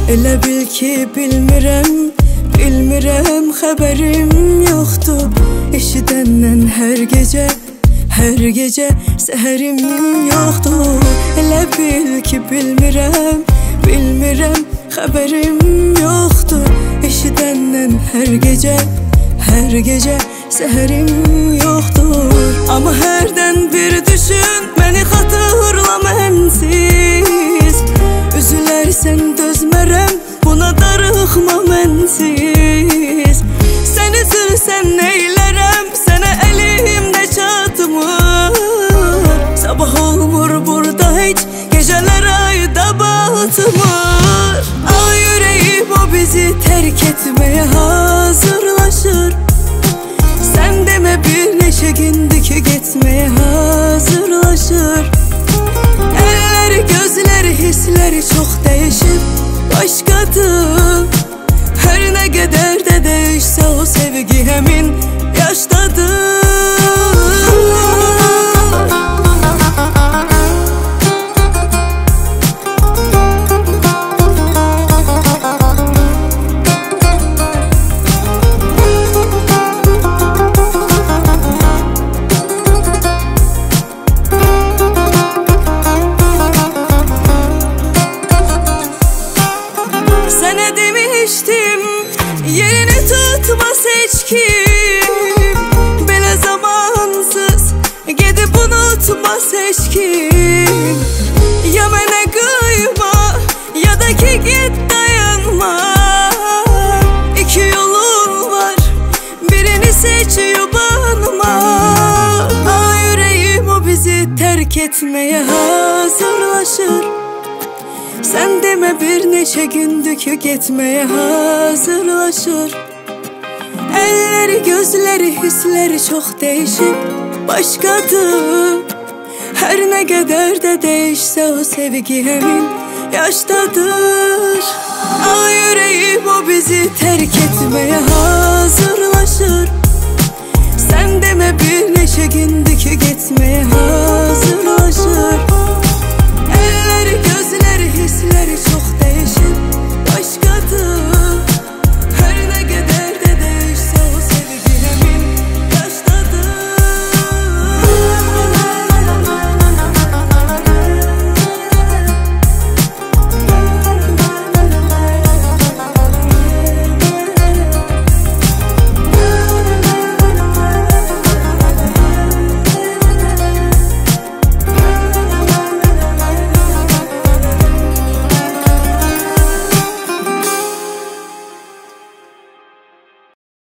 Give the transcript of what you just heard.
Elə bil ki bilmirəm, bilmirəm, xəbərim yoxdur. Eşidəndən hər gecə səhərim yoxdur. Elə bil ki bilmirəm, bilmirəm, xəbərim yoxdur. Eşidəndən hər gecə səhərim yoxdur. Amma hərdən bir düşün, məni xatırla mənsiz. Üzülərsən dözmərəm, buna darıxma mənsiz. Sən üzülsən neylərəm, sənə əlimdə çatmır. Sabah olmur burada heç, gecələr ayda batmır. Ay ürəyim o bizi tərk etməyə hazırlaşır. Sən demə bir neçə gündür ki getməyə hazırlaşır. Əlləri, gözləri, hissləri çox dəyişib başqadır. Hər nə qədər də dəyişsə o sevgi həmin yaşdadır. Sənə demişdim, yerini tutmaz heç kim. Belə zamansız gedib unutmaz heç kim. Ya mənə qıyma, ya da ki get dayanma. İki yolun var, birini seç yubanma. Ay ürəyim o bizi tərk etməyə hazırlaşır. Sən demə bir neçə gündür ki getməyə hazırlaşır. Əlləri, gözləri, hissləri çox dəyişib başqadır. Hər nə qədər də dəyişsə o sevgi həmin yaşdadır. Ay ürəyim o bizi tərk etməyə hazırlaşır. Sən demə bir neçə gündür ki getməyə hazırlaşır.